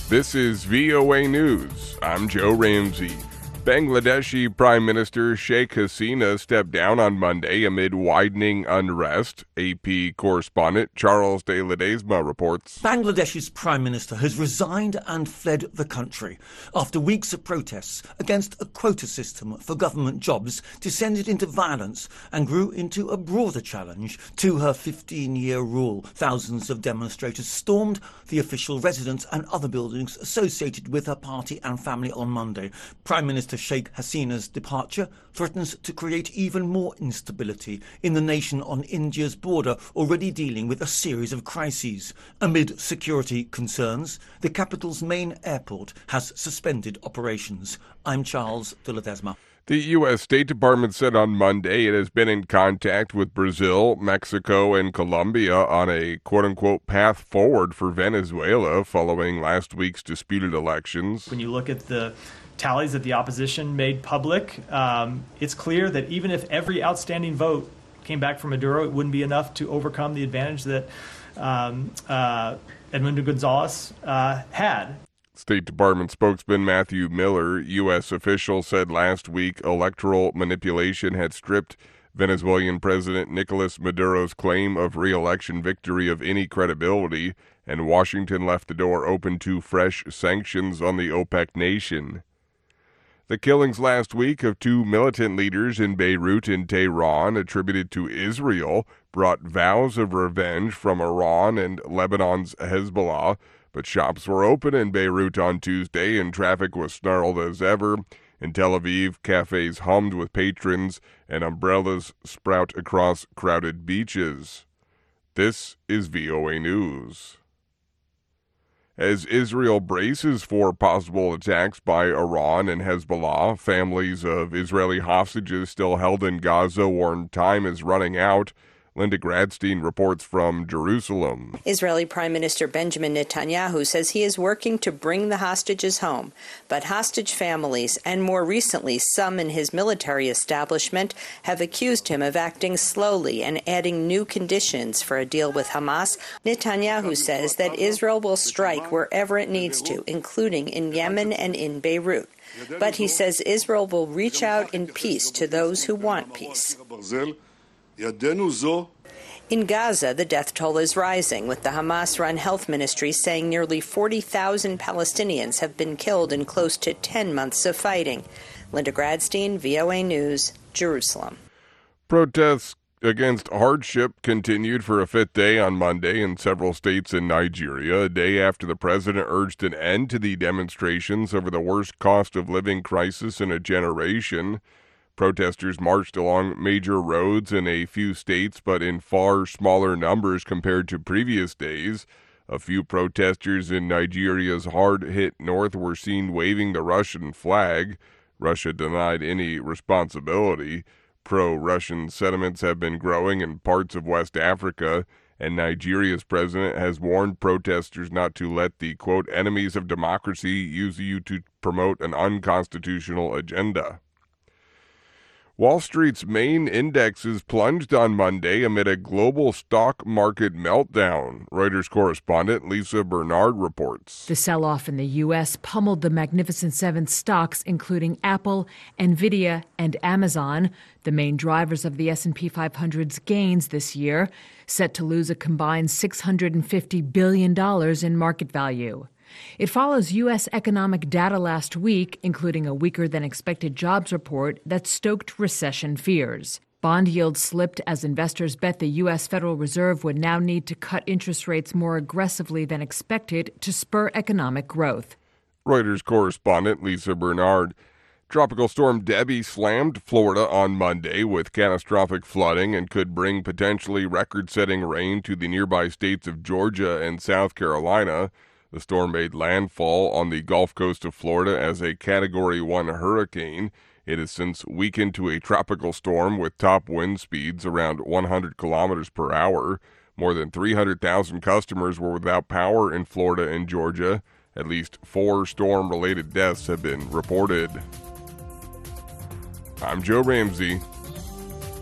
This is VOA News. I'm Joe Ramsey. Bangladeshi Prime Minister Sheikh Hasina stepped down on Monday amid widening unrest. AP correspondent Charles de Ledesma reports. Bangladesh's Prime Minister has resigned and fled the country after weeks of protests against a quota system for government jobs descended into violence and grew into a broader challenge to her 15-year rule. Thousands of demonstrators stormed the official residence and other buildings associated with her party and family on Monday. Prime Minister Sheikh Hasina's departure threatens to create even more instability in the nation on India's border, already dealing with a series of crises. Amid security concerns, the capital's main airport has suspended operations. I'm Charles de Ledesma. The U.S. State Department said on Monday it has been in contact with Brazil, Mexico, and Colombia on a quote-unquote path forward for Venezuela following last week's disputed elections. When you look at the tallies that the opposition made public, it's clear that even if every outstanding vote came back from Maduro, it wouldn't be enough to overcome the advantage that Edmundo Gonzalez had. State Department spokesman Matthew Miller, U.S. official, said last week electoral manipulation had stripped Venezuelan President Nicolas Maduro's claim of re-election victory of any credibility, and Washington left the door open to fresh sanctions on the OPEC nation. The killings last week of two militant leaders in Beirut and Tehran, attributed to Israel, brought vows of revenge from Iran and Lebanon's Hezbollah, but shops were open in Beirut on Tuesday and traffic was snarled as ever. In Tel Aviv, cafes hummed with patrons and umbrellas sprout across crowded beaches. This is VOA News. As Israel braces for possible attacks by Iran and Hezbollah, families of Israeli hostages still held in Gaza warn time is running out. Linda Gradstein reports from Jerusalem. Israeli Prime Minister Benjamin Netanyahu says he is working to bring the hostages home, but hostage families, and more recently some in his military establishment, have accused him of acting slowly and adding new conditions for a deal with Hamas. Netanyahu says that Israel will strike wherever it needs to, including in Yemen and in Beirut. But he says Israel will reach out in peace to those who want peace. In Gaza, the death toll is rising, with the Hamas-run health ministry saying nearly 40,000 Palestinians have been killed in close to 10 months of fighting. Linda Gradstein, VOA News, Jerusalem. Protests against hardship continued for a fifth day on Monday in several states in Nigeria, a day after the president urged an end to the demonstrations over the worst cost of living crisis in a generation. Protesters marched along major roads in a few states, but in far smaller numbers compared to previous days. A few protesters in Nigeria's hard-hit north were seen waving the Russian flag. Russia denied any responsibility. Pro-Russian sentiments have been growing in parts of West Africa, and Nigeria's president has warned protesters not to let the, quote, enemies of democracy use you to promote an unconstitutional agenda. Wall Street's main indexes plunged on Monday amid a global stock market meltdown. Reuters correspondent Lisa Bernard reports. The sell-off in the U.S. pummeled the Magnificent Seven stocks, including Apple, Nvidia, and Amazon, the main drivers of the S&P 500's gains this year, set to lose a combined $650 billion in market value. It follows U.S. economic data last week, including a weaker-than-expected jobs report that stoked recession fears. Bond yields slipped as investors bet the U.S. Federal Reserve would now need to cut interest rates more aggressively than expected to spur economic growth. Reuters correspondent Lisa Bernard. Tropical storm Debbie slammed Florida on Monday with catastrophic flooding and could bring potentially record-setting rain to the nearby states of Georgia and South Carolina. The storm made landfall on the Gulf Coast of Florida as a Category 1 hurricane. It has since weakened to a tropical storm with top wind speeds around 100 kilometers per hour. More than 300,000 customers were without power in Florida and Georgia. At least 4 storm-related deaths have been reported. I'm Joe Ramsey.